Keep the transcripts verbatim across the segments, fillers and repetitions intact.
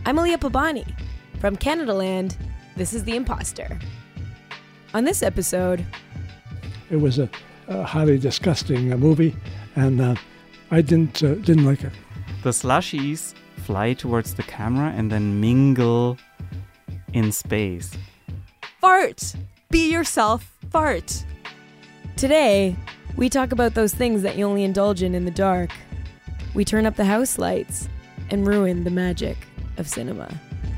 I'm Aliyah Pabani. From Canadaland, this is The Imposter. On this episode... It was a, a highly disgusting uh, movie, and uh, I didn't uh, didn't like it. The slushies fly towards the camera and then mingle in space. Fart! Be yourself, fart! Today, we talk about those things that you only indulge in in the dark. We turn up the house lights and ruin the magic of cinema.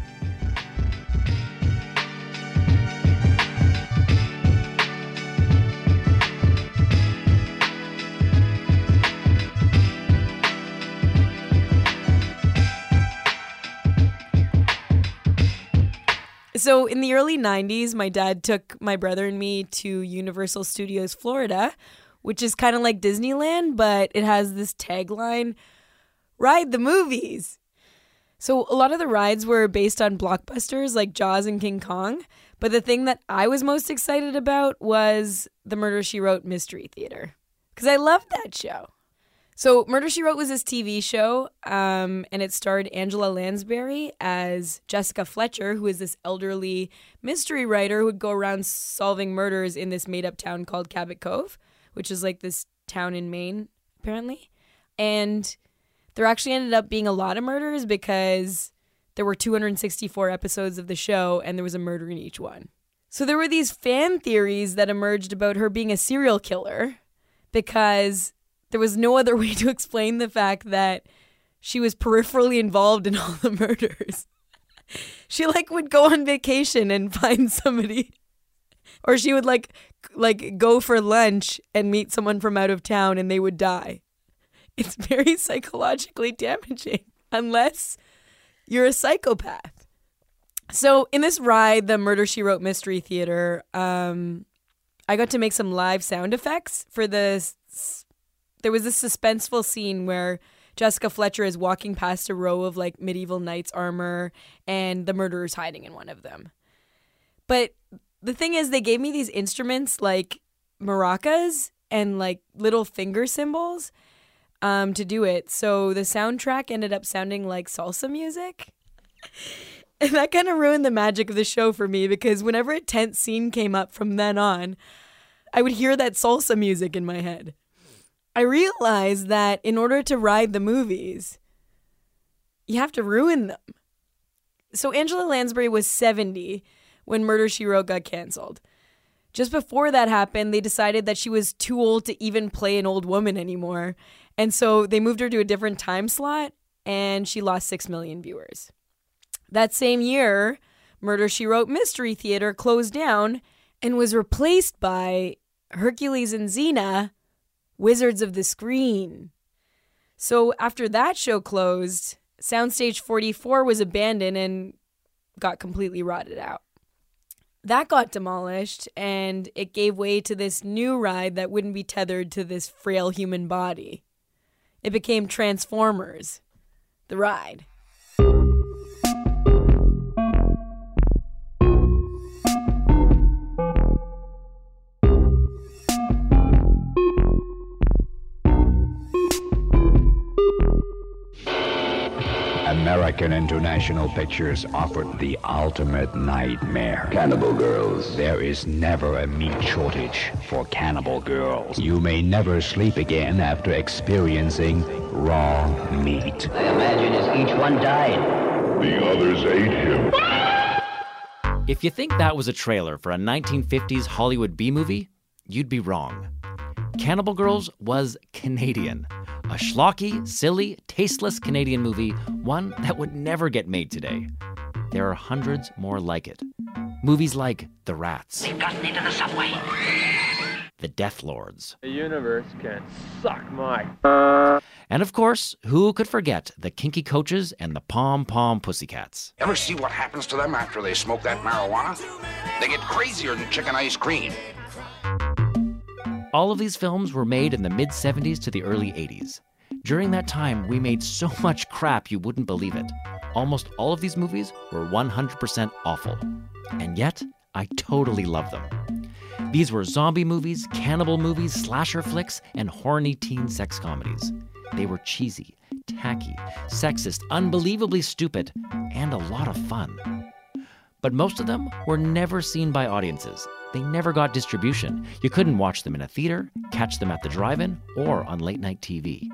So in the early nineties, my dad took my brother and me to Universal Studios Florida, which is kind of like Disneyland, but it has this tagline, "Ride the movies." So a lot of the rides were based on blockbusters like Jaws and King Kong, but the thing that I was most excited about was the Murder, She Wrote Mystery Theater, because I loved that show. So Murder, She Wrote was this T V show, um, and it starred Angela Lansbury as Jessica Fletcher, who is this elderly mystery writer who would go around solving murders in this made-up town called Cabot Cove, which is like this town in Maine, apparently. And there actually ended up being a lot of murders because there were two hundred sixty-four episodes of the show, and there was a murder in each one. So there were these fan theories that emerged about her being a serial killer because there was no other way to explain the fact that she was peripherally involved in all the murders. She like would go on vacation and find somebody, or she would like like go for lunch and meet someone from out of town and they would die. It's very psychologically damaging unless you're a psychopath. So in this ride, the Murder, She Wrote Mystery Theater, um, I got to make some live sound effects for the... There was this suspenseful scene where Jessica Fletcher is walking past a row of like medieval knights' armor and the murderer's hiding in one of them. But the thing is, they gave me these instruments like maracas and like little finger cymbals um, to do it. So the soundtrack ended up sounding like salsa music. And that kind of ruined the magic of the show for me because whenever a tense scene came up from then on, I would hear that salsa music in my head. I realized that in order to ride the movies, you have to ruin them. So Angela Lansbury was seventy when Murder, She Wrote got canceled. Just before that happened, they decided that she was too old to even play an old woman anymore. And so they moved her to a different time slot, and she lost six million viewers. That same year, Murder, She Wrote Mystery Theater closed down and was replaced by Hercules and Xena, Wizards of the Screen. So after that show closed, Soundstage forty-four was abandoned and got completely rotted out. That got demolished, and it gave way to this new ride that wouldn't be tethered to this frail human body. It became Transformers, the ride. American International Pictures offered the ultimate nightmare. Cannibal Girls. There is never a meat shortage for Cannibal Girls. You may never sleep again after experiencing raw meat. I imagine as each one died, the others ate him. If you think that was a trailer for a nineteen fifties Hollywood B-movie, you'd be wrong. Cannibal Girls was Canadian. A schlocky, silly, tasteless Canadian movie, one that would never get made today. There are hundreds more like it. Movies like The Rats. They've gotten into the subway. The Death Lords. The universe can suck my... And of course, who could forget the Kinky Coaches and the Pom Pom Pussycats? Ever see what happens to them after they smoke that marijuana? They get crazier than chicken ice cream. All of these films were made in the mid-seventies to the early eighties. During that time, we made so much crap you wouldn't believe it. Almost all of these movies were one hundred percent awful. And yet, I totally love them. These were zombie movies, cannibal movies, slasher flicks, and horny teen sex comedies. They were cheesy, hacky, sexist, unbelievably stupid, and a lot of fun. But most of them were never seen by audiences. They never got distribution. You couldn't watch them in a theater, catch them at the drive-in, or on late-night T V.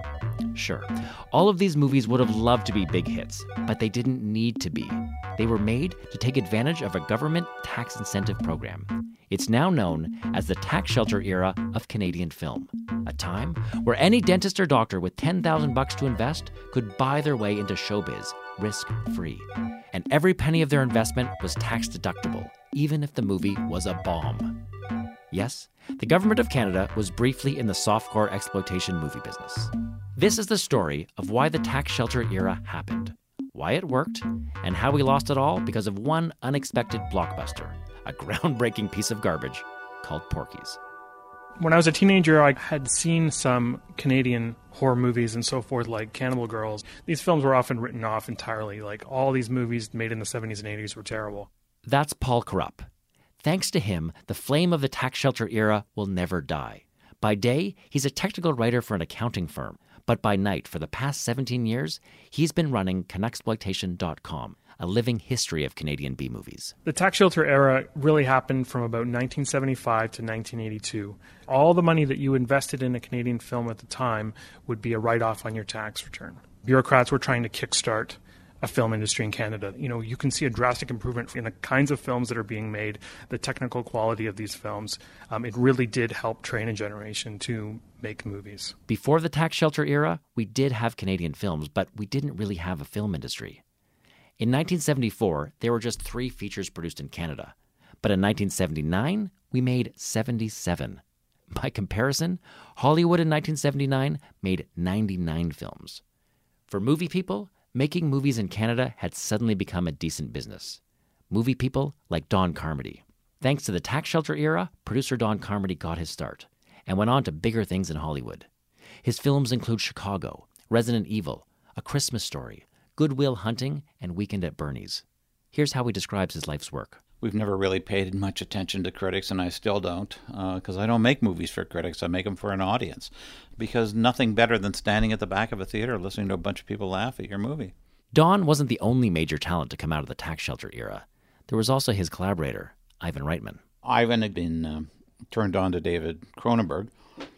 Sure, all of these movies would have loved to be big hits, but they didn't need to be. They were made to take advantage of a government tax incentive program. It's now known as the tax shelter era of Canadian film, a time where any dentist or doctor with ten thousand bucks to invest could buy their way into showbiz, risk-free. And every penny of their investment was tax deductible, even if the movie was a bomb. Yes, the government of Canada was briefly in the softcore exploitation movie business. This is the story of why the tax shelter era happened, why it worked, and how we lost it all because of one unexpected blockbuster, a groundbreaking piece of garbage called Porky's. When I was a teenager, I had seen some Canadian horror movies and so forth, like Cannibal Girls. These films were often written off entirely, like all these movies made in the seventies and eighties were terrible. That's Paul Carrup. Thanks to him, the flame of the tax shelter era will never die. By day, he's a technical writer for an accounting firm, but by night, for the past seventeen years, he's been running Canuxploitation dot com, a living history of Canadian B-movies. The tax shelter era really happened from about nineteen seventy-five to nineteen eighty-two. All the money that you invested in a Canadian film at the time would be a write-off on your tax return. Bureaucrats were trying to kickstart a film industry in Canada. You know, you can see a drastic improvement in the kinds of films that are being made, the technical quality of these films. Um, it really did help train a generation to make movies. Before the tax shelter era, we did have Canadian films, but we didn't really have a film industry. In nineteen seventy-four, there were just three features produced in Canada. But in nineteen seventy-nine, we made seventy-seven. By comparison, Hollywood in nineteen seventy-nine made ninety-nine films. For movie people, making movies in Canada had suddenly become a decent business. Movie people like Don Carmody. Thanks to the tax shelter era, producer Don Carmody got his start and went on to bigger things in Hollywood. His films include Chicago, Resident Evil, A Christmas Story, Good Will Hunting, and Weekend at Bernie's. Here's how he describes his life's work. We've never really paid much attention to critics, and I still don't, because uh, I don't make movies for critics. I make them for an audience, because nothing better than standing at the back of a theater listening to a bunch of people laugh at your movie. Don wasn't the only major talent to come out of the tax shelter era. There was also his collaborator, Ivan Reitman. Ivan had been uh, turned on to David Cronenberg,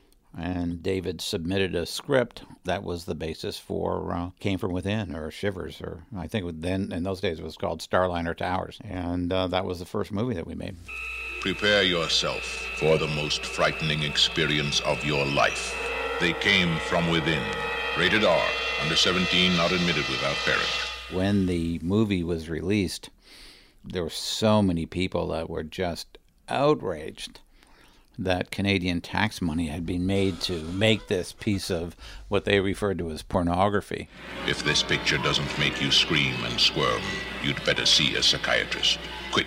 and David submitted a script that was the basis for uh, Came From Within, or Shivers, or I think then in those days it was called Starliner Towers, and uh, that was the first movie that we made. Prepare yourself for the most frightening experience of your life. They Came From Within. Rated R. Under seventeen, not admitted without parent. When the movie was released, there were so many people that were just outraged that Canadian tax money had been made to make this piece of what they referred to as pornography. If this picture doesn't make you scream and squirm, you'd better see a psychiatrist. Quick.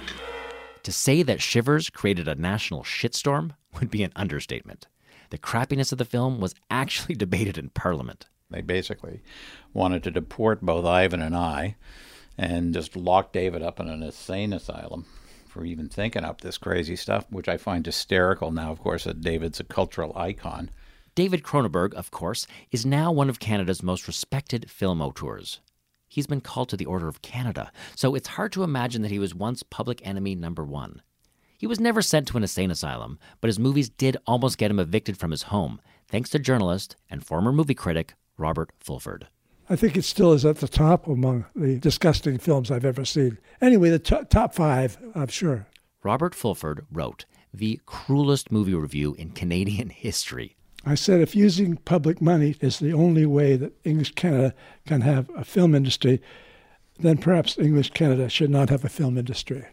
To say that Shivers created a national shitstorm would be an understatement. The crappiness of the film was actually debated in Parliament. They basically wanted to deport both Ivan and I and just lock David up in an insane asylum for even thinking up this crazy stuff, which I find hysterical now, of course, that David's a cultural icon. David Cronenberg, of course, is now one of Canada's most respected film auteurs. He's been called to the Order of Canada, so it's hard to imagine that he was once public enemy number one. He was never sent to an insane asylum, but his movies did almost get him evicted from his home, thanks to journalist and former movie critic Robert Fulford. I think it still is at the top among the disgusting films I've ever seen. Anyway, the t- top five, I'm sure. Robert Fulford wrote the cruelest movie review in Canadian history. I said if using public money is the only way that English Canada can have a film industry, then perhaps English Canada should not have a film industry.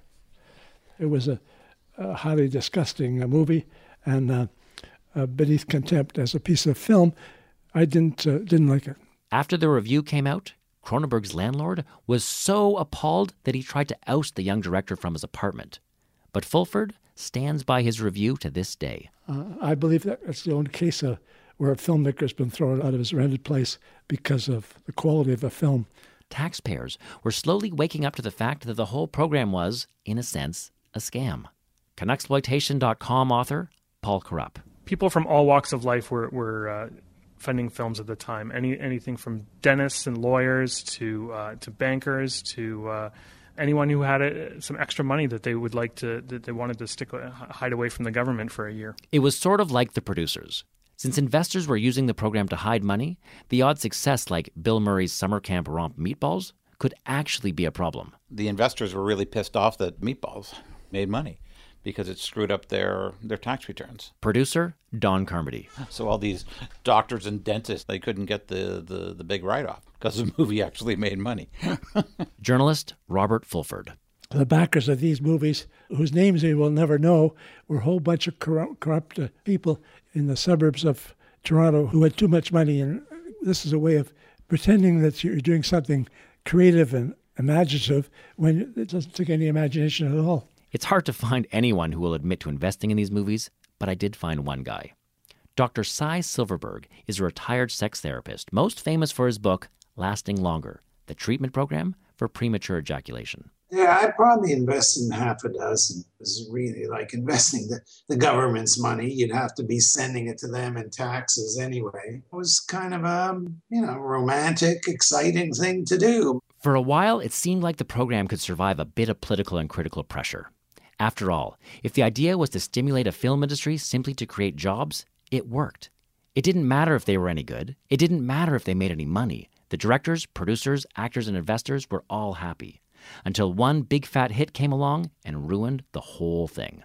It was a, a highly disgusting uh, movie, and uh, uh, beneath contempt as a piece of film, I didn't uh, didn't like it. After the review came out, Cronenberg's landlord was so appalled that he tried to oust the young director from his apartment. But Fulford stands by his review to this day. Uh, I believe that it's the only case uh, where a filmmaker has been thrown out of his rented place because of the quality of a film. Taxpayers were slowly waking up to the fact that the whole program was, in a sense, a scam. Canuxploitation dot com author Paul Carrup. People from all walks of life were, were uh, funding films at the time. Any anything from dentists and lawyers to uh, to bankers to uh, anyone who had a, some extra money that they would like to that they wanted to stick hide away from the government for a year. It was sort of like The Producers. Since investors were using the program to hide money, the odd success like Bill Murray's summer camp romp Meatballs could actually be a problem. The investors were really pissed off that Meatballs made money because it screwed up their, their tax returns. Producer, Don Carmody. So all these doctors and dentists, they couldn't get the, the, the big write-off because the movie actually made money. Journalist Robert Fulford. The backers of these movies, whose names we will never know, were a whole bunch of corrupt, corrupt uh, people in the suburbs of Toronto who had too much money. And this is a way of pretending that you're doing something creative and imaginative when it doesn't take any imagination at all. It's hard to find anyone who will admit to investing in these movies, but I did find one guy. Doctor Cy Silverberg is a retired sex therapist, most famous for his book, Lasting Longer, the treatment program for premature ejaculation. Yeah, I'd probably invest in half a dozen. It's really like investing the, the government's money. You'd have to be sending it to them in taxes anyway. It was kind of a, you know, romantic, exciting thing to do. For a while, it seemed like the program could survive a bit of political and critical pressure. After all, if the idea was to stimulate a film industry simply to create jobs, it worked. It didn't matter if they were any good. It didn't matter if they made any money. The directors, producers, actors, and investors were all happy. Until one big fat hit came along and ruined the whole thing.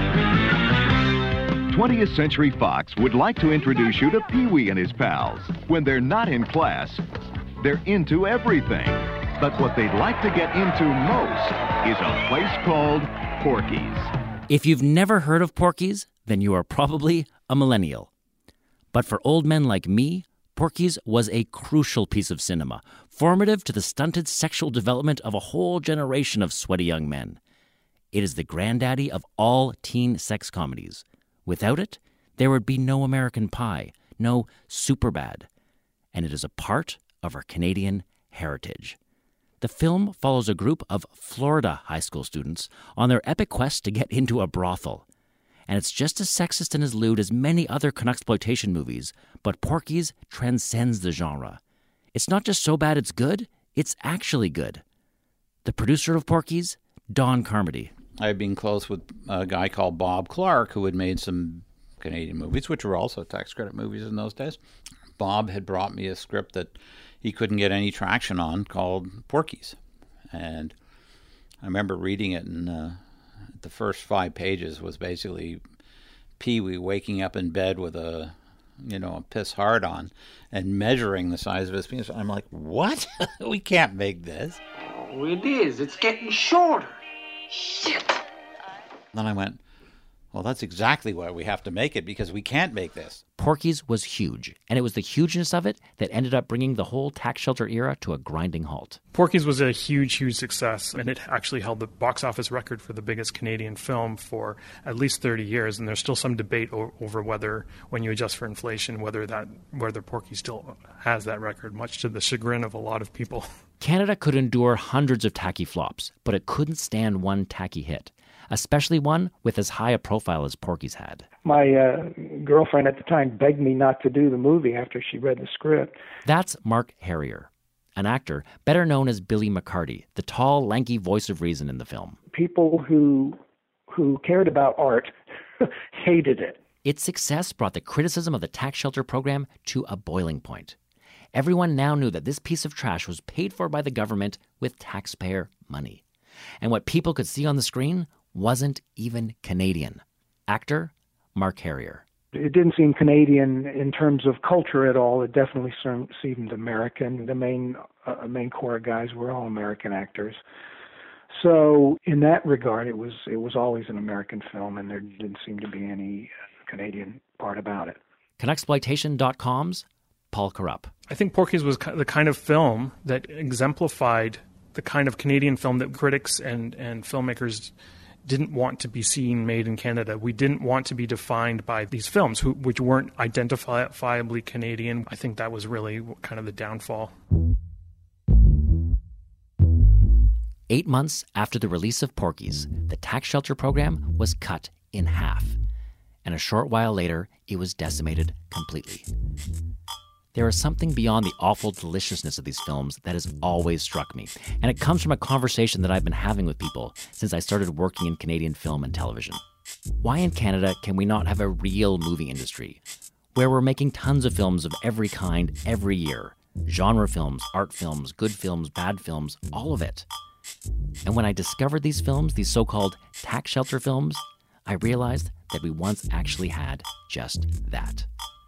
twentieth Century Fox would like to introduce you to Pee-wee and his pals. When they're not in class, they're into everything. But what they'd like to get into most is a place called Porky's. If you've never heard of Porky's, then you are probably a millennial. But for old men like me, Porky's was a crucial piece of cinema, formative to the stunted sexual development of a whole generation of sweaty young men. It is the granddaddy of all teen sex comedies. Without it, there would be no American Pie, no Superbad. And it is a part of our Canadian heritage. The film follows a group of Florida high school students on their epic quest to get into a brothel. And it's just as sexist and as lewd as many other Canucksploitation movies, but Porky's transcends the genre. It's not just so bad it's good, it's actually good. The producer of Porky's, Don Carmody. I've been close with a guy called Bob Clark, who had made some Canadian movies, which were also tax credit movies in those days. Bob had brought me a script that he couldn't get any traction on called Porky's. And I remember reading it, and uh, the first five pages was basically Pee-wee waking up in bed with a, you know, a piss hard on and measuring the size of his penis. I'm like, what? We can't make this. Oh, it is. It's getting shorter. Shit. Then I went, well, that's exactly why we have to make it, because we can't make this. Porky's was huge, and it was the hugeness of it that ended up bringing the whole tax shelter era to a grinding halt. Porky's was a huge, huge success, and it actually held the box office record for the biggest Canadian film for at least thirty years, and there's still some debate o- over whether, when you adjust for inflation, whether that whether Porky still has that record, much to the chagrin of a lot of people. Canada could endure hundreds of tacky flops, but it couldn't stand one tacky hit, especially one with as high a profile as Porky's had. My uh, girlfriend at the time begged me not to do the movie after she read the script. That's Mark Harrier, an actor better known as Billy McCarty, the tall, lanky voice of reason in the film. People who who cared about art hated it. Its success brought the criticism of the tax shelter program to a boiling point. Everyone now knew that this piece of trash was paid for by the government with taxpayer money. And what people could see on the screen wasn't even Canadian. Actor Mark Harrier. It didn't seem Canadian in terms of culture at all. It definitely seemed American. The main uh, main core guys were all American actors. So in that regard, it was it was always an American film, and there didn't seem to be any Canadian part about it. Canucksploitation dot com's Paul Carup. I think Porky's was the kind of film that exemplified the kind of Canadian film that critics and, and filmmakers didn't want to be seen made in Canada. We didn't want to be defined by these films, who, which weren't identifiably Canadian. I think that was really kind of the downfall. Eight months after the release of Porky's, the tax shelter program was cut in half. And a short while later, it was decimated completely. There is something beyond the awful deliciousness of these films that has always struck me, and it comes from a conversation that I've been having with people since I started working in Canadian film and television. Why in Canada can we not have a real movie industry, where we're making tons of films of every kind every year? Genre films, art films, good films, bad films, all of it. And when I discovered these films, these so-called tax shelter films, I realized that we once actually had just that.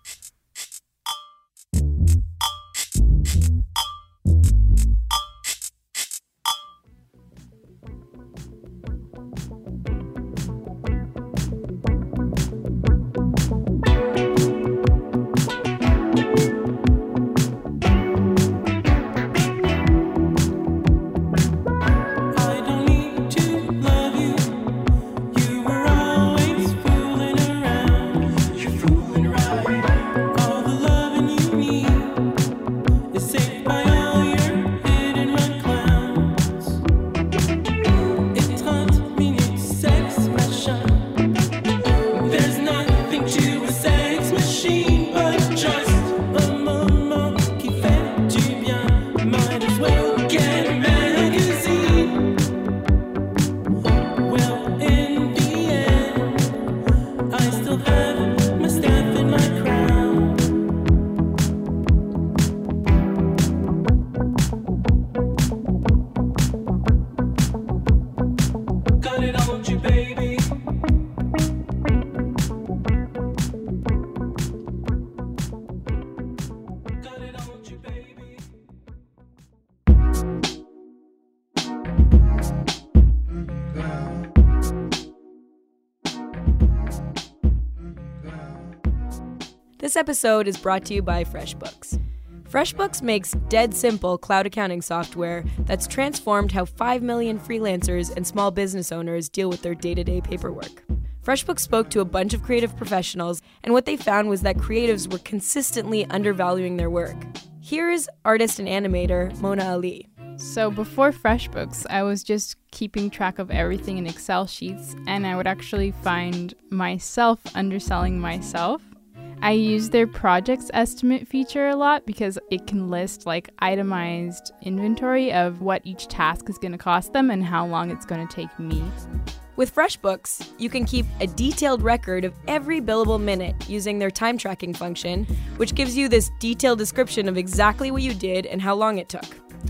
This episode is brought to you by FreshBooks. FreshBooks makes dead simple cloud accounting software that's transformed how five million freelancers and small business owners deal with their day-to-day paperwork. FreshBooks spoke to a bunch of creative professionals, and what they found was that creatives were consistently undervaluing their work. Here's artist and animator Mona Ali. So before FreshBooks, I was just keeping track of everything in Excel sheets, and I would actually find myself underselling myself. I use their projects estimate feature a lot because it can list like itemized inventory of what each task is going to cost them and how long it's going to take me. With FreshBooks, you can keep a detailed record of every billable minute using their time tracking function, which gives you this detailed description of exactly what you did and how long it took.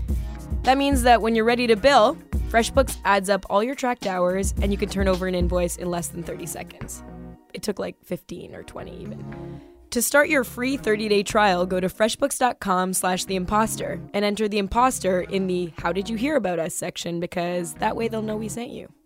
That means that when you're ready to bill, FreshBooks adds up all your tracked hours and you can turn over an invoice in less than thirty seconds. It took like fifteen or twenty even. To start your free thirty-day trial, go to freshbooks.com slash the imposter and enter the imposter in the How Did You Hear About Us section, because that way they'll know we sent you.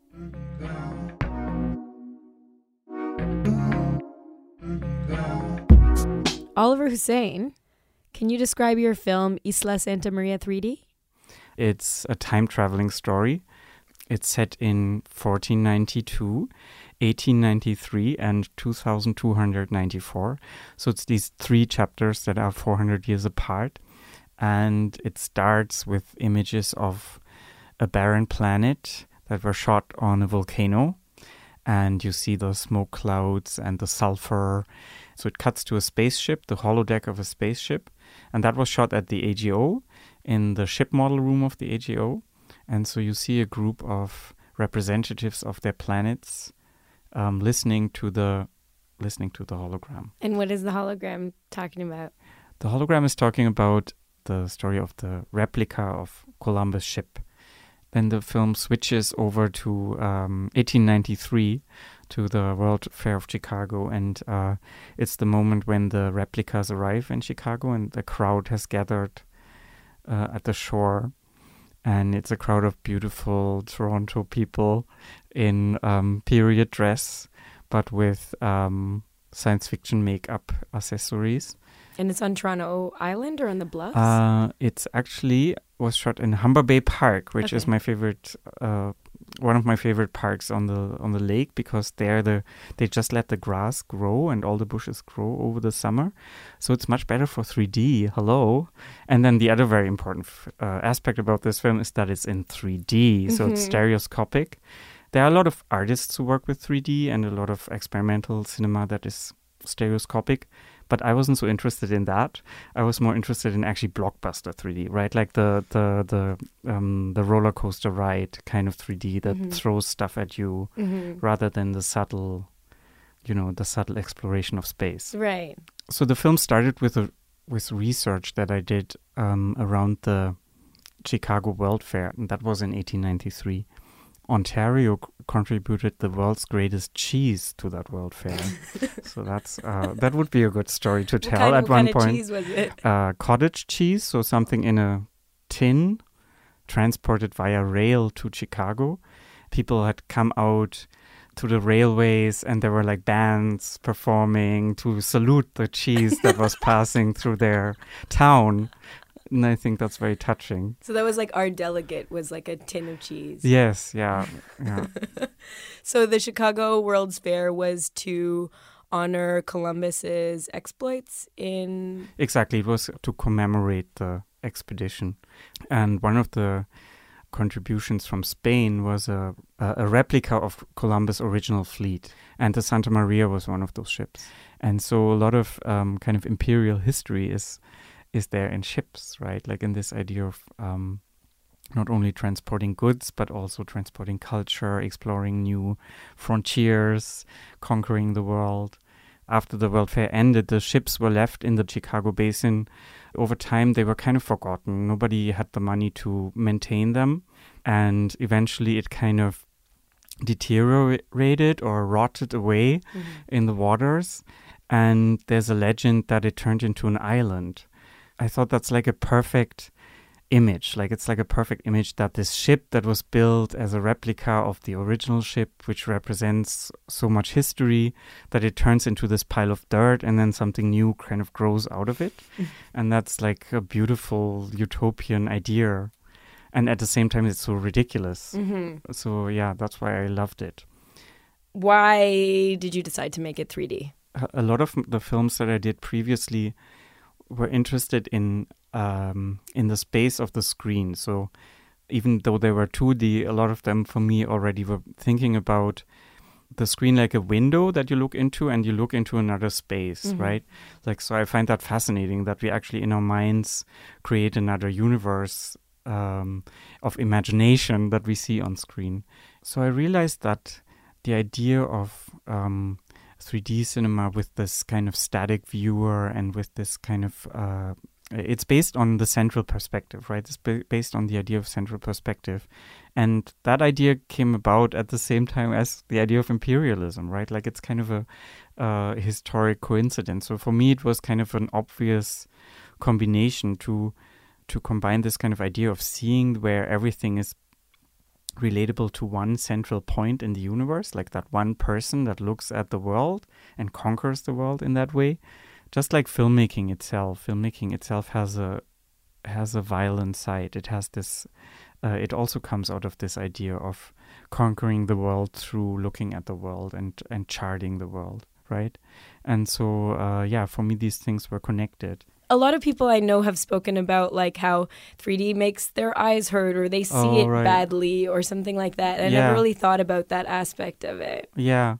Oliver Hussein, can you describe your film Isla Santa Maria three D? It's a time-traveling story. It's set in fourteen ninety-two, eighteen ninety-three, and two thousand two hundred ninety-four. So it's these three chapters that are four hundred years apart. And it starts with images of a barren planet that were shot on a volcano. And you see the smoke clouds and the sulfur. So it cuts to a spaceship, the holodeck of a spaceship. And that was shot at the A G O, in the ship model room of the A G O. And so you see a group of representatives of their planets um, listening to the listening to the hologram. And what is the hologram talking about? The hologram is talking about the story of the replica of Columbus' ship. Then the film switches over to um, eighteen ninety-three, to the World Fair of Chicago, and uh, it's the moment when the replicas arrive in Chicago and the crowd has gathered uh, at the shore. And it's a crowd of beautiful Toronto people in um, period dress, but with um, science fiction makeup accessories. And it's on Toronto Island or on the bluffs? Uh, it's actually was shot in Humber Bay Park, which okay. is my favorite, uh, one of my favorite parks on the on the lake, because there the they just let the grass grow and all the bushes grow over the summer, so it's much better for three D. Hello, and then the other very important f- uh, aspect about this film is that it's in three D, mm-hmm. so it's stereoscopic. There are a lot of artists who work with three D and a lot of experimental cinema that is stereoscopic, But I wasn't so interested in that. I was more interested in actually blockbuster three D, right? Like the the the um, the roller coaster ride kind of three D that Mhm. throws stuff at you, Mhm. rather than the subtle, you know, the subtle exploration of space. Right. So the film started with a with research that I did um, around the Chicago World Fair, and that was in eighteen ninety-three. Ontario c- contributed the world's greatest cheese to that World Fair. So that's uh, that would be a good story to What tell kind- at what one kind of point. cheese was it? Uh, cottage cheese, so something in a tin, transported via rail to Chicago. People had come out to the railways, and there were like bands performing to salute the cheese that was passing through their town. And I think that's very touching. So that was like our delegate was like a tin of cheese. Yes, yeah, yeah. So the Chicago World's Fair was to honor Columbus's exploits in Exactly. It was to commemorate the expedition. And one of the contributions from Spain was a, a, a replica of Columbus' original fleet. And the Santa Maria was one of those ships. And so a lot of um, kind of imperial history is is there in ships, right? Like in this idea of um, not only transporting goods, but also transporting culture, exploring new frontiers, conquering the world. After the World Fair ended, the ships were left in the Chicago Basin. Over time, they were kind of forgotten. Nobody had the money to maintain them. And eventually it kind of deteriorated or rotted away Mhm. in the waters. And there's a legend that it turned into an island. I thought that's like a perfect image. Like it's like a perfect image that this ship that was built as a replica of the original ship, which represents so much history, that it turns into this pile of dirt and then something new kind of grows out of it. And that's like a beautiful utopian idea. And at the same time, it's so ridiculous. Mhm. So yeah, that's why I loved it. Why did you decide to make it three D? A, a lot of m- the films that I did previously were interested in um, in the space of the screen. So even though they were two D, a lot of them for me already were thinking about the screen like a window that you look into and you look into another space, Mhm. right? Like, so I find that fascinating that we actually in our minds create another universe um, of imagination that we see on screen. So I realized that the idea of um, three D cinema with this kind of static viewer and with this kind of uh, it's based on the central perspective, right? It's ba- based on the idea of central perspective. And that idea came about at the same time as the idea of imperialism, right? Like it's kind of a uh, historic coincidence. So for me, it was kind of an obvious combination to to combine this kind of idea of seeing where everything is relatable to one central point in the universe, like that one person that looks at the world and conquers the world in that way. Just like filmmaking itself, filmmaking itself has a has a violent side. It has this. Uh, it also comes out of this idea of conquering the world through looking at the world and and charting the world, right? And so, uh, yeah, for me, these things were connected. A lot of people I know have spoken about like how three D makes their eyes hurt or they see Oh, it right. badly or something like that. I Yeah. never really thought about that aspect of it. Yeah.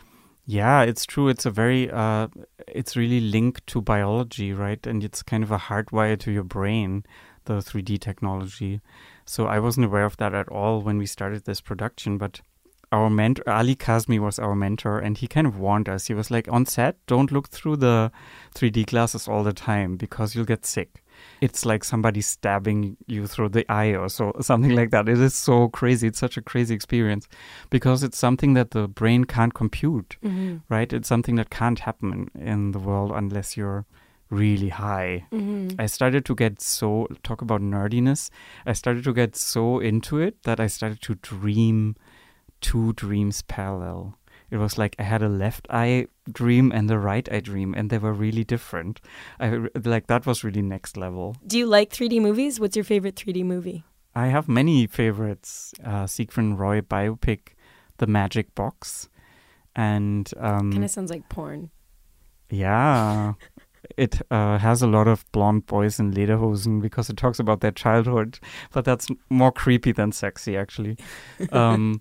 Yeah, it's true. It's a very, uh, it's really linked to biology, right? And it's kind of a hardwire to your brain, the three D technology. So I wasn't aware of that at all when we started this production, but our mentor, Ali Kazmi was our mentor, and he kind of warned us. He was like, on set, don't look through the three D glasses all the time because you'll get sick. It's like somebody stabbing you through the eye or so, something like that. It is so crazy. It's such a crazy experience because it's something that the brain can't compute, Mhm. right? It's something that can't happen in the world unless you're really high. Mhm. I started to get so, talk about nerdiness, I started to get so into it that I started to dream two dreams parallel. It was like I had a left eye dream and a right eye dream, and they were really different. I like that was really next level. Do you like three D movies? What's your favorite three D movie? I have many favorites. Uh, Siegfried Roy biopic, The Magic Box, and um, Kind of sounds like porn. yeah, it uh, has a lot of blonde boys in lederhosen because it talks about their childhood, but that's more creepy than sexy, actually. um,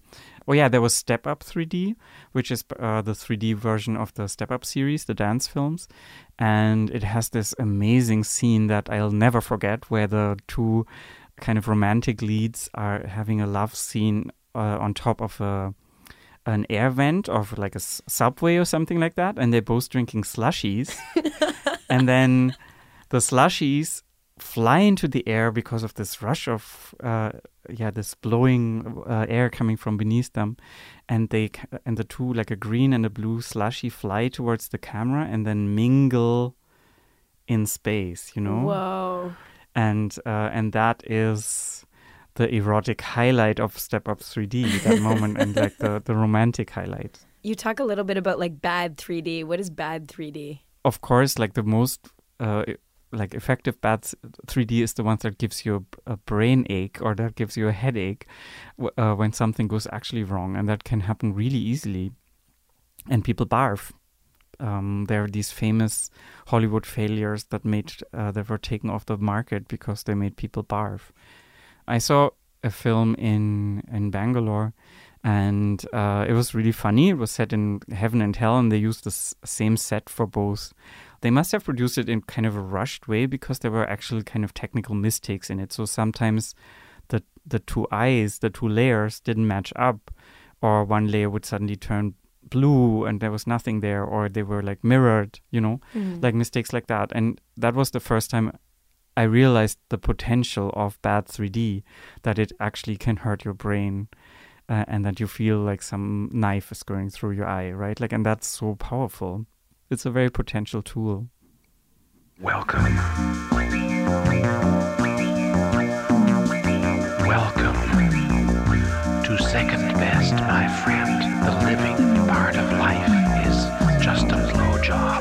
Oh yeah, there was Step Up three D, which is uh, the three D version of the Step Up series, the dance films. And it has this amazing scene that I'll never forget, where the two kind of romantic leads are having a love scene uh, on top of a an air vent of like a s- subway or something like that. And they're both drinking slushies. And then the slushies fly into the air because of this rush of, uh, yeah, this blowing uh, air coming from beneath them, and they and the two, like a green and a blue slushy, fly towards the camera and then mingle in space. You know. Whoa. And uh, and that is the erotic highlight of Step Up three D. That moment and like the the romantic highlight. You talk a little bit about like bad three D. What is bad three D? Of course, like the most. Uh, like effective bad three D is the one that gives you a, a brain ache or that gives you a headache w- uh, when something goes actually wrong, and that can happen really easily. And people barf. Um, there are these famous Hollywood failures that made uh, that were taken off the market because they made people barf. I saw a film in in Bangalore, and uh, it was really funny. It was set in heaven and hell, and they used the s- same set for both. They must have produced it in kind of a rushed way because there were actual kind of technical mistakes in it. So sometimes the the two eyes, the two layers didn't match up, or one layer would suddenly turn blue and there was nothing there, or they were like mirrored, you know, mm. like mistakes like that. And that was the first time I realized the potential of bad three D, that it actually can hurt your brain. Uh, and that you feel like some knife is going through your eye, right? Like, and that's so powerful. It's a very potential tool. Welcome. Welcome to Second Best, my friend. The living part of life is just a blowjob.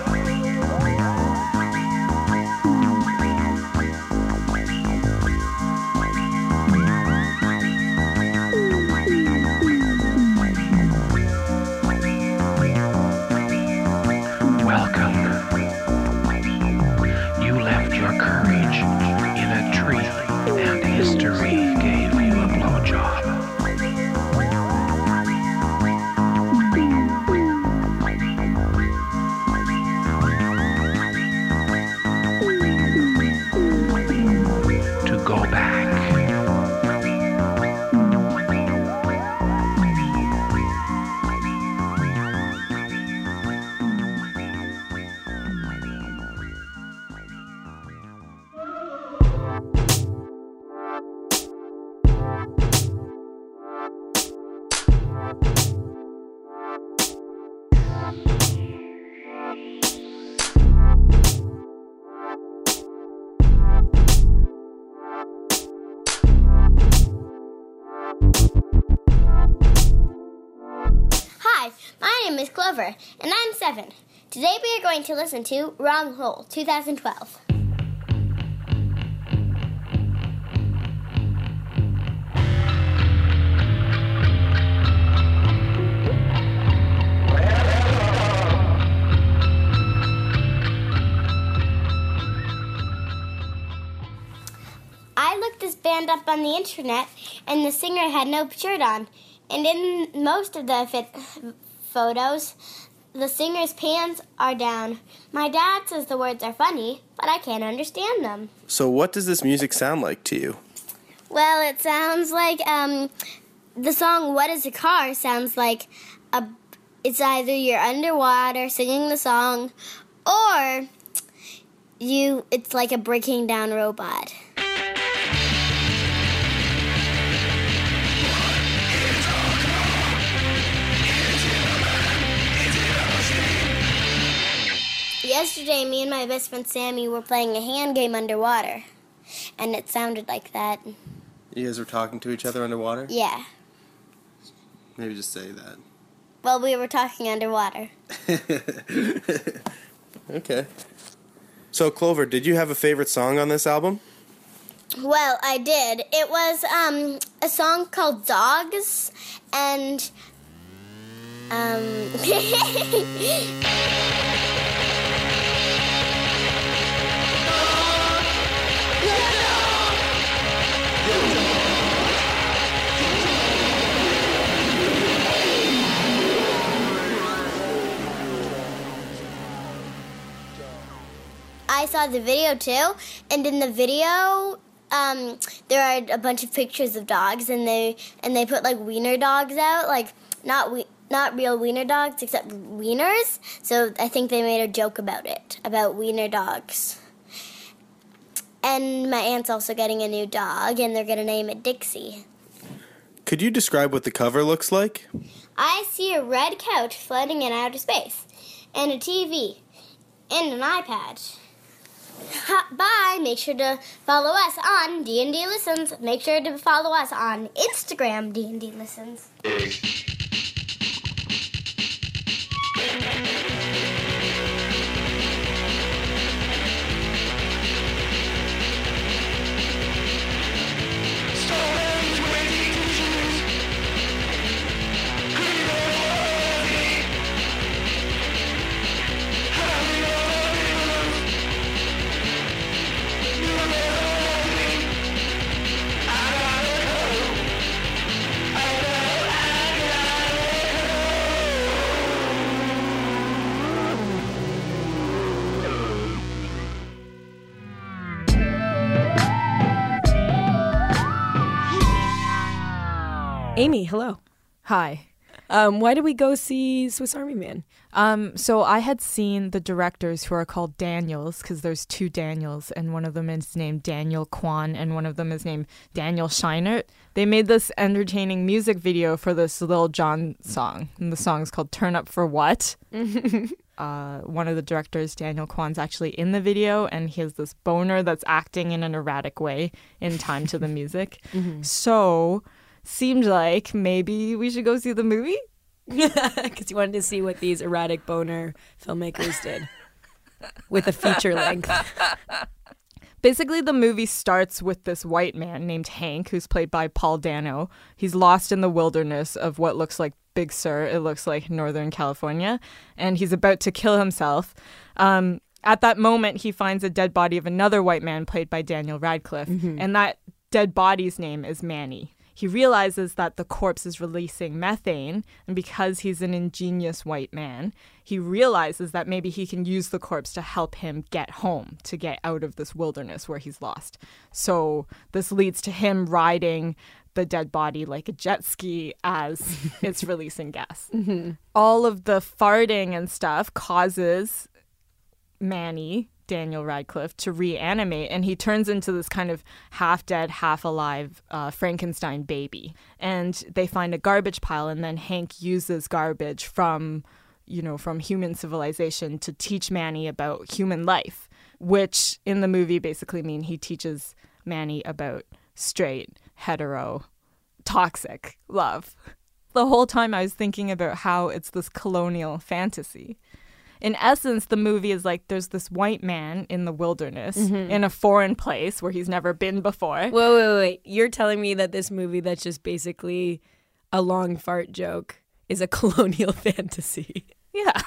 Hi, my name is Clover, and I'm seven. Today we are going to listen to Wrong Hole, twenty twelve. I looked this band up on the internet, and the singer had no shirt on. And in most of the fit photos, the singer's pants are down. My dad says the words are funny, but I can't understand them. So what does this music sound like to you? Well, it sounds like, um, the song What is a Car sounds like a, it's either you're underwater singing the song, or you, it's like a breaking down robot. Yesterday, me and my best friend Sammy were playing a hand game underwater, and it sounded like that. You guys were talking to each other underwater? Yeah. Maybe just say that. Well, we were talking underwater. Okay. So, Clover, did you have a favorite song on this album? Well, I did. It was um, a song called Dogs, and... Um... saw the video too, and in the video, um, there are a bunch of pictures of dogs, and they and they put like wiener dogs out, like not we, not real wiener dogs, except wieners. So I think they made a joke about it, about wiener dogs. And my aunt's also getting a new dog, and they're gonna name it Dixie. Could you describe what the cover looks like? I see a red couch floating in outer space, and a T V, and an iPad. Ha, bye! Make sure to follow us on D and D Listens. Make sure to follow us on Instagram, D and D Listens. Amy, hello. Hi. Um, why did we go see Swiss Army Man? Um, so I had seen the directors who are called Daniels, because there's two Daniels, and one of them is named Daniel Kwan, and one of them is named Daniel Scheinert. They made this entertaining music video for this Lil Jon song, and the song is called Turn Up For What? uh, one of the directors, Daniel Kwan's actually in the video, and he has this boner that's acting in an erratic way in time to the music. Mhm. So... seemed like maybe we should go see the movie. Because you wanted to see what these erratic boner filmmakers did with a feature length. Basically, the movie starts with this white man named Hank, who's played by Paul Dano. He's lost in the wilderness of what looks like Big Sur. It looks like Northern California. And he's about to kill himself. Um, at that moment, he finds a dead body of another white man played by Daniel Radcliffe. Mhm. And that dead body's name is Manny. He realizes that the corpse is releasing methane, and because he's an ingenious white man, he realizes that maybe he can use the corpse to help him get home, to get out of this wilderness where he's lost. So this leads to him riding the dead body like a jet ski as it's releasing gas. Mm-hmm. All of the farting and stuff causes Manny, Daniel Radcliffe, to reanimate, and he turns into this kind of half-dead, half-alive uh, Frankenstein baby. And they find a garbage pile, and then Hank uses garbage from, you know, from human civilization to teach Manny about human life, which in the movie basically mean he teaches Manny about straight, hetero, toxic love. The whole time I was thinking about how it's this colonial fantasy. In essence, the movie is like there's this white man in the wilderness, Mhm. in a foreign place where he's never been before. Wait, wait, wait. You're telling me that this movie that's just basically a long fart joke is a colonial fantasy? Yeah.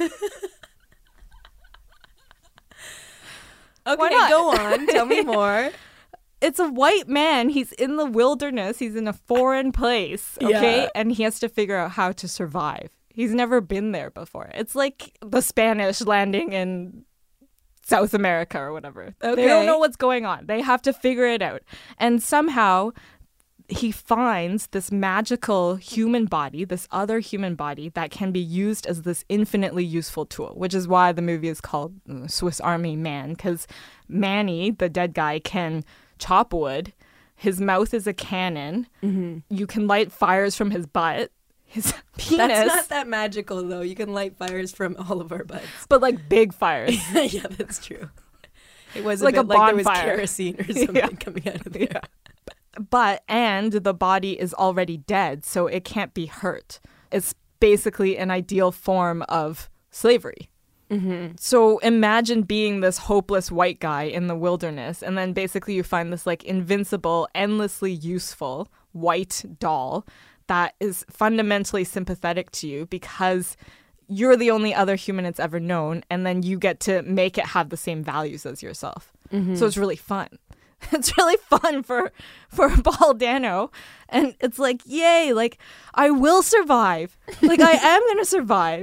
Okay, go on. Tell me more. It's a white man. He's in the wilderness. He's in a foreign place, okay? Yeah. And he has to figure out how to survive. He's never been there before. It's like the Spanish landing in South America or whatever. Okay. They don't know what's going on. They have to figure it out. And somehow he finds this magical human body, this other human body that can be used as this infinitely useful tool, which is why the movie is called uh, Swiss Army Man, because Manny, the dead guy, can chop wood. His mouth is a cannon. Mm-hmm. You can light fires from his butt. His penis. That's not that magical, though. You can light fires from all of our butts. But like big fires. Yeah, that's true. It was like a, a bit like there was bonfire. kerosene or something Yeah. coming out of there. Yeah. But, and the body is already dead, so it can't be hurt. It's basically an ideal form of slavery. Mm-hmm. So imagine being this hopeless white guy in the wilderness, and then basically you find this like invincible, endlessly useful white doll that is fundamentally sympathetic to you because you're the only other human it's ever known, and then you get to make it have the same values as yourself. Mm-hmm. So it's really fun. It's really fun for for Paul Dano, and it's like, yay, like I will survive. Like I am going to survive.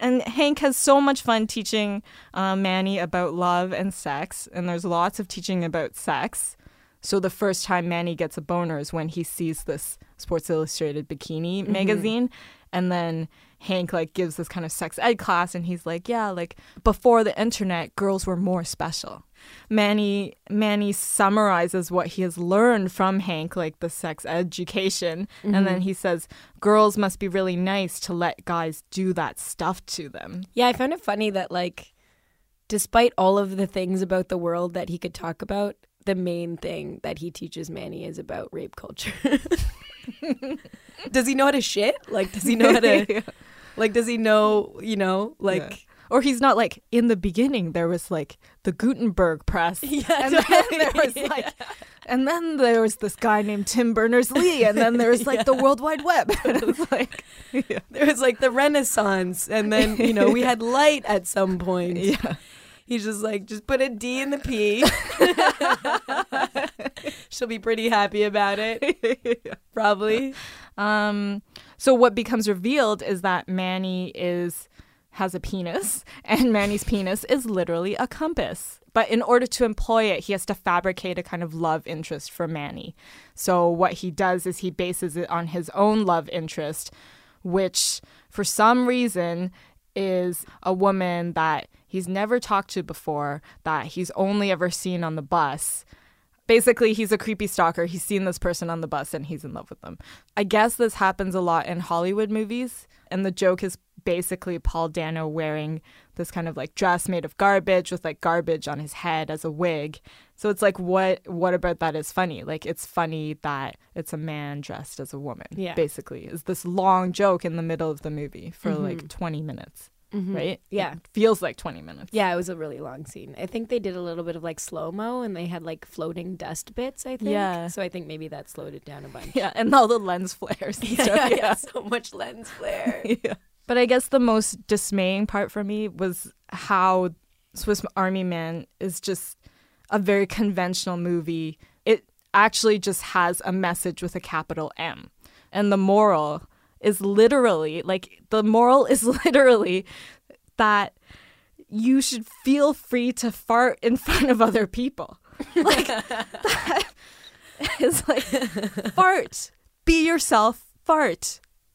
And Hank has so much fun teaching uh, Manny about love and sex, and there's lots of teaching about sex. So the first time Manny gets a boner is when he sees this Sports Illustrated bikini Mhm. magazine, and then Hank like gives this kind of sex ed class, and he's like, yeah, like before the internet, girls were more special. Manny Manny summarizes what he has learned from Hank, like the sex education, Mhm. and then he says, girls must be really nice to let guys do that stuff to them. Yeah, I found it funny that, like, despite all of the things about the world that he could talk about, the main thing that he teaches Manny is about rape culture. Does he know how to shit? Like, does he know how to, Yeah. like, does he know, you know, like... Yeah. Or he's not like, in the beginning, there was like the Gutenberg press. Yeah, and then there was like, and then there was this guy named Tim Berners-Lee, and then there was like Yeah. the World Wide Web. It was like, yeah. There was like the Renaissance, and then, you know, we had light at some point. Yeah. He's just like, just put a D in the P. She'll be pretty happy about it. Probably. Um, so what becomes revealed is that Manny is has a penis, and Manny's penis is literally a compass. But in order to employ it, he has to fabricate a kind of love interest for Manny. So what he does is he bases it on his own love interest, which for some reason is a woman that he's never talked to before, that he's only ever seen on the bus. Basically, he's a creepy stalker. He's seen this person on the bus and he's in love with them. I guess this happens a lot in Hollywood movies. And the joke is basically Paul Dano wearing this kind of like dress made of garbage with like garbage on his head as a wig. So it's like, what what about that is funny? Like, it's funny that it's a man dressed as a woman, Yeah. basically. Is this long joke in the middle of the movie for Mhm. like twenty minutes, Mhm. right? Yeah. It feels like twenty minutes. Yeah, it was a really long scene. I think they did a little bit of like slow-mo, and they had like floating dust bits, I think. Yeah. So I think maybe that slowed it down a bunch. Yeah, and all the lens flares and Yeah, stuff. yeah, Yeah. so much lens flare. Yeah. But I guess the most dismaying part for me was how Swiss Army Man is just a very conventional movie. It actually just has a message with a capital M. And the moral is literally, like, the moral is literally that you should feel free to fart in front of other people. Like, that is like, fart. Be yourself, fart.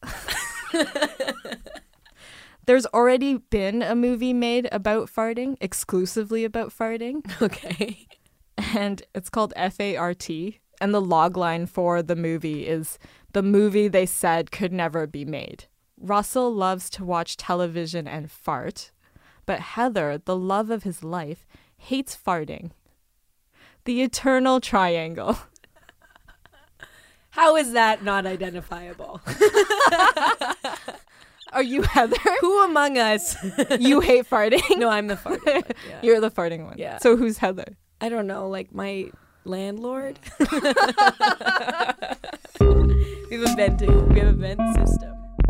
There's already been a movie made about farting, exclusively about farting. Okay. And it's called F A R T. And the logline for the movie is, the movie they said could never be made. Russell loves to watch television and fart, but Heather, the love of his life, hates farting. The eternal triangle. How is that not identifiable? Are you Heather? Who among us? You hate farting? No, I'm the farting one. Yeah. You're the farting one. Yeah. So who's Heather? I don't know, like my landlord? We have a venting. We have a vent system.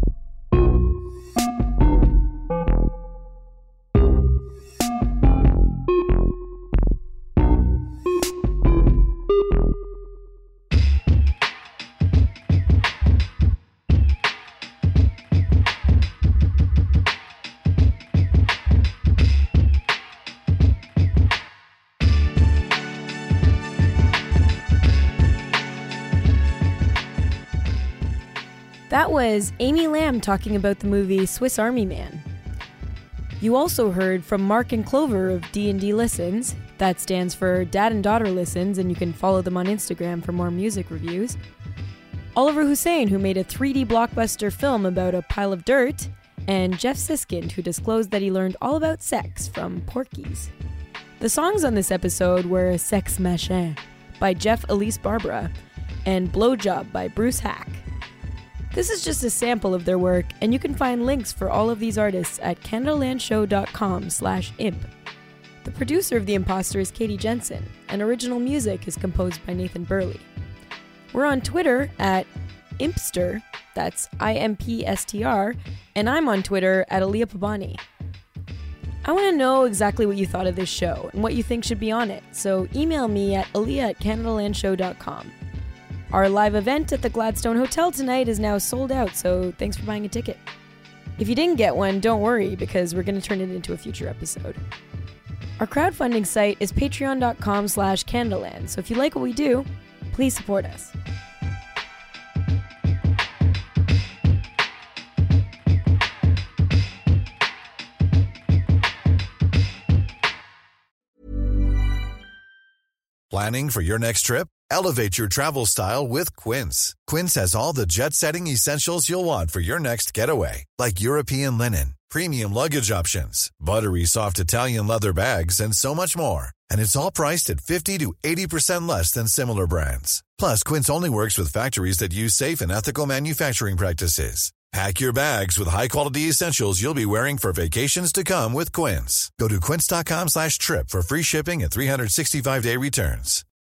That was Amy Lamb talking about the movie Swiss Army Man. You also heard from Mark and Clover of D and D Listens. That stands for Dad and Daughter Listens, and you can follow them on Instagram for more music reviews. Oliver Hussein, who made a three D blockbuster film about a pile of dirt, and Jeff Siskind, who disclosed that he learned all about sex from Porky's. The songs on this episode were Sex Machin by Jeff Elise Barbara and Blowjob by Bruce Hack. This is just a sample of their work, and you can find links for all of these artists at canadalandshow.com slash imp. The producer of The Imposter is Katie Jensen, and original music is composed by Nathan Burley. We're on Twitter at Impster, that's I M P S T R, and I'm on Twitter at Aaliyah Pabani. I want to know exactly what you thought of this show and what you think should be on it, so email me at aaliyah at canadalandshow dot com. Our live event at the Gladstone Hotel tonight is now sold out, so thanks for buying a ticket. If you didn't get one, don't worry, because we're going to turn it into a future episode. Our crowdfunding site is patreon.com slash Canadaland, so if you like what we do, please support us. Planning for your next trip? Elevate your travel style with Quince. Quince has all the jet-setting essentials you'll want for your next getaway, like European linen, premium luggage options, buttery soft Italian leather bags, and so much more. And it's all priced at fifty to eighty percent less than similar brands. Plus, Quince only works with factories that use safe and ethical manufacturing practices. Pack your bags with high-quality essentials you'll be wearing for vacations to come with Quince. Go to quince.com slash trip for free shipping and three sixty-five day returns.